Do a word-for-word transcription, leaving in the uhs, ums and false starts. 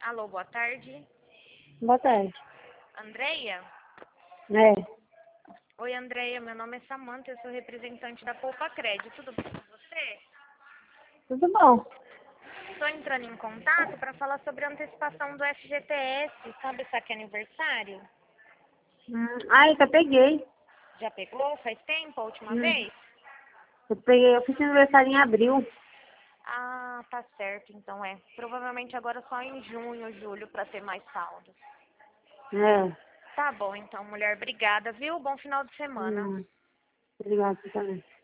Alô, boa tarde. Boa tarde. Andreia? É, Oi, Andreia, meu nome é Samanta, eu sou representante da Poupa Crédito. Tudo bem com você? tudo bom. Estou entrando em contato para falar sobre a antecipação do F G T S, sabe saque aniversário? Hum, ai, já peguei. Já pegou? Faz tempo a última Hum, vez? eu peguei, eu fiz aniversário em abril. Ah, tá certo, então é. Provavelmente agora só em junho, julho, para ter mais saldo. É. Tá bom, então, mulher, obrigada, viu? Bom final de semana. Hum, obrigada, você também.